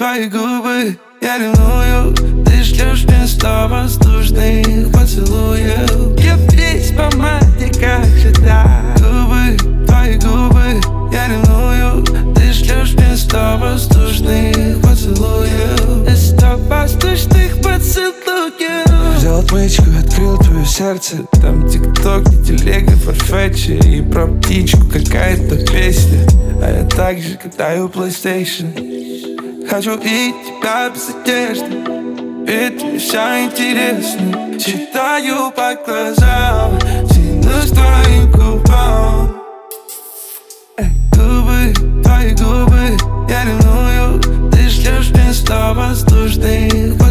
твои губы я ревную. Ты шлешь мне 100 воздушных поцелуев. Я весь в помаде, как всегда. Твои губы я ревную. Ты шлешь мне 100 воздушных поцелуев. 100 воздушных поцелуев. Взял отмычку, открыл твое сердце. Там тикток, не телега, фарфетчи. И про птичку какая-то песня. А я также катаю PlayStation. Хочу видеть тебя без одежды, ведь мне все интересно. Читаю по глазам, тянусь к твоим губам. Твои губы я ревную. Ты шлешь мне 100 воздушных